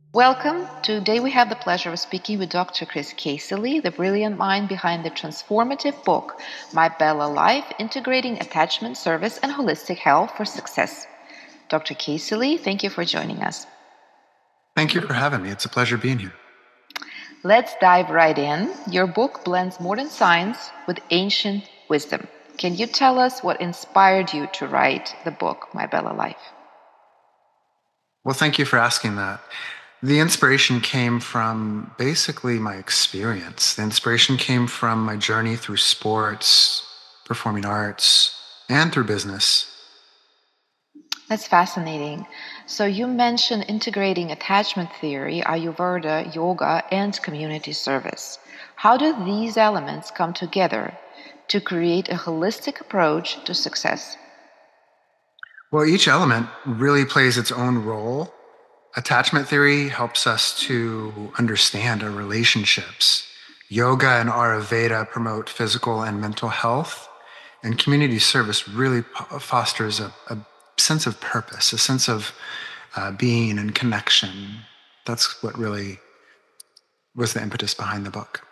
Welcome. Today we have the pleasure of speaking with Dr. Chris Casely, the brilliant mind behind the transformative book, My Bella Life, Integrating Attachment Service and Holistic Health for Success. Dr. Casely, thank you for joining us. Thank you for having me. It's a pleasure being here. Let's dive right in. Your book blends modern science with ancient wisdom. Can you tell us what inspired you to write the book, My Bella Life? Well, thank you for asking that. The inspiration came from basically my experience. The inspiration came from my journey through sports, performing arts, and through business. That's fascinating. So you mentioned integrating attachment theory, Ayurveda, yoga, and community service. How do these elements come together to create a holistic approach to success? Well, each element really plays its own role. Attachment theory helps us to understand our relationships. Yoga and Ayurveda promote physical and mental health. And community service really fosters a sense of purpose, a sense of being and connection. That's what really was the impetus behind the book.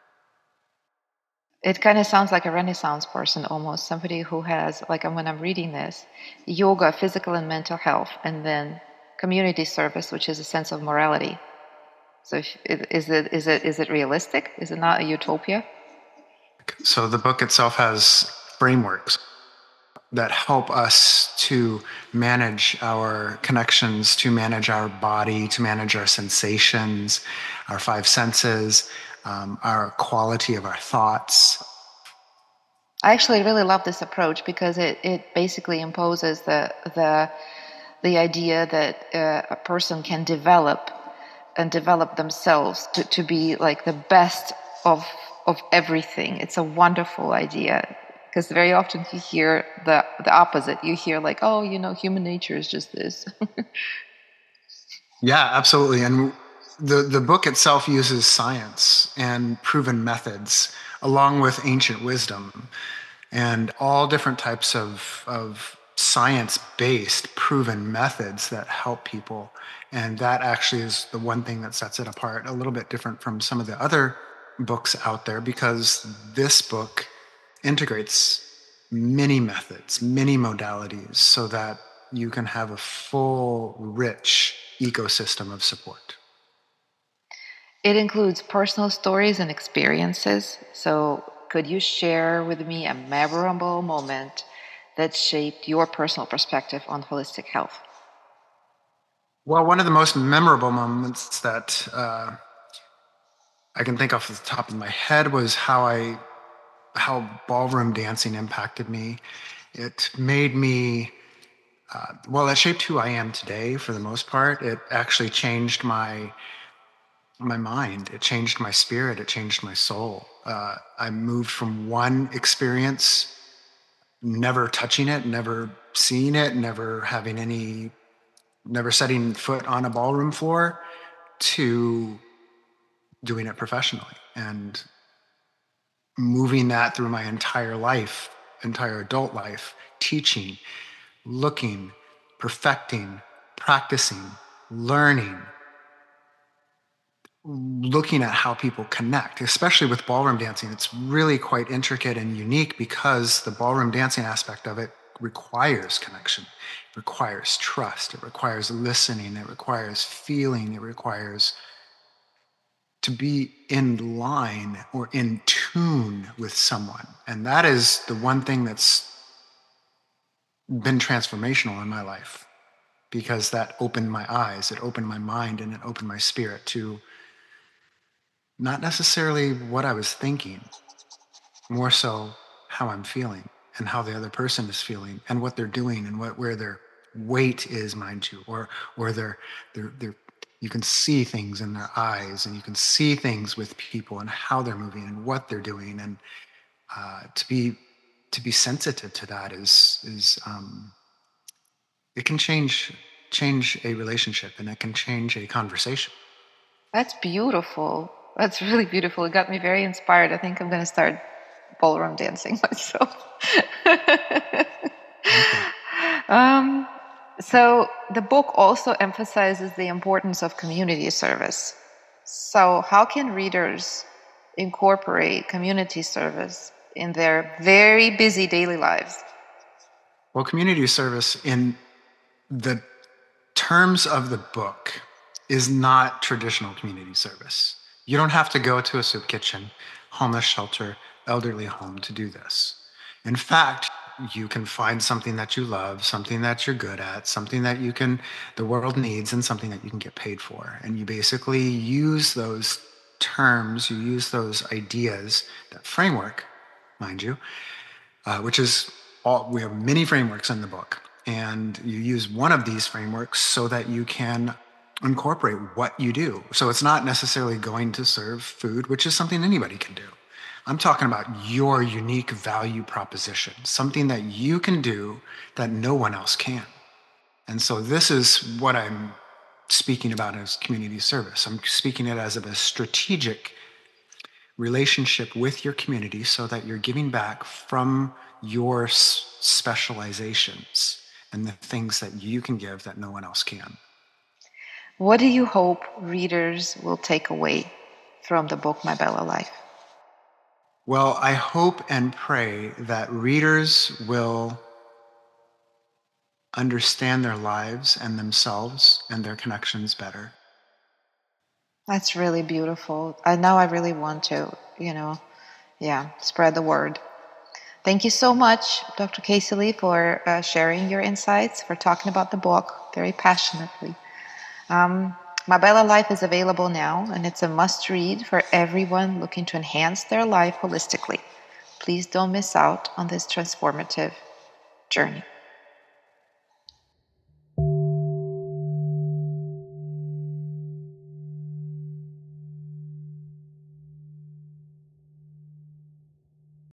It kind of sounds like a Renaissance person almost, somebody who has, like when I'm reading this, yoga, physical and mental health, and then community service, which is a sense of morality. So is it realistic? Is it not a utopia? So the book itself has frameworks that help us to manage our connections, to manage our body, to manage our sensations, our five senses, our quality of our thoughts. I actually really love this approach because it basically imposes the idea that a person can develop themselves to be like the best of everything. It's a wonderful idea because very often you hear the opposite. You hear like, oh, human nature is just this. Yeah, absolutely. And the book itself uses science and proven methods along with ancient wisdom and all different types of science-based proven methods that help people. And that actually is the one thing that sets it apart, a little bit different from some of the other books out there, because this book integrates many methods, many modalities, so that you can have a full, rich ecosystem of support. It includes personal stories and experiences. So could you share with me a memorable moment that shaped your personal perspective on holistic health? Well, one of the most memorable moments that I can think off the top of my head was how ballroom dancing impacted me. It made me, it shaped who I am today for the most part. It actually changed my mind. It changed my spirit. It changed my soul. I moved from one experience, never touching it, never seeing it, never setting foot on a ballroom floor, to doing it professionally and moving that through my entire life, entire adult life, teaching, looking, perfecting, practicing, learning, looking at how people connect, especially with ballroom dancing. It's really quite intricate and unique because the ballroom dancing aspect of it requires connection, it requires trust, it requires listening, it requires feeling, it requires to be in line or in tune with someone. And that is the one thing that's been transformational in my life, because that opened my eyes, it opened my mind, and it opened my spirit to not necessarily what I was thinking, more so how I'm feeling and how the other person is feeling and what they're doing and where their weight is, mind you, or their you can see things in their eyes, and you can see things with people and how they're moving and what they're doing, and to be sensitive to that is it can change a relationship, and it can change a conversation. That's beautiful. That's really beautiful. It got me very inspired. I think I'm going to start ballroom dancing myself. So the book also emphasizes the importance of community service. So, how can readers incorporate community service in their very busy daily lives? Well, community service in the terms of the book is not traditional community service. You don't have to go to a soup kitchen, homeless shelter, elderly home to do this. In fact, you can find something that you love, something that you're good at, something that the world needs, and something that you can get paid for. And you basically use those terms, you use those ideas, that framework, mind you, which is we have many frameworks in the book. And you use one of these frameworks so that you can incorporate what you do. So it's not necessarily going to serve food, which is something anybody can do. I'm talking about your unique value proposition, something that you can do that no one else can. And so this is what I'm speaking about as community service. I'm speaking it as a strategic relationship with your community so that you're giving back from your specializations and the things that you can give that no one else can. What do you hope readers will take away from the book My Bella Life? Well, I hope and pray that readers will understand their lives and themselves and their connections better. That's really beautiful. Now I really want to, spread the word. Thank you so much, Dr. Casey Lee, for sharing your insights, for talking about the book very passionately. My Bella Life is available now, and it's a must-read for everyone looking to enhance their life holistically. Please don't miss out on this transformative journey.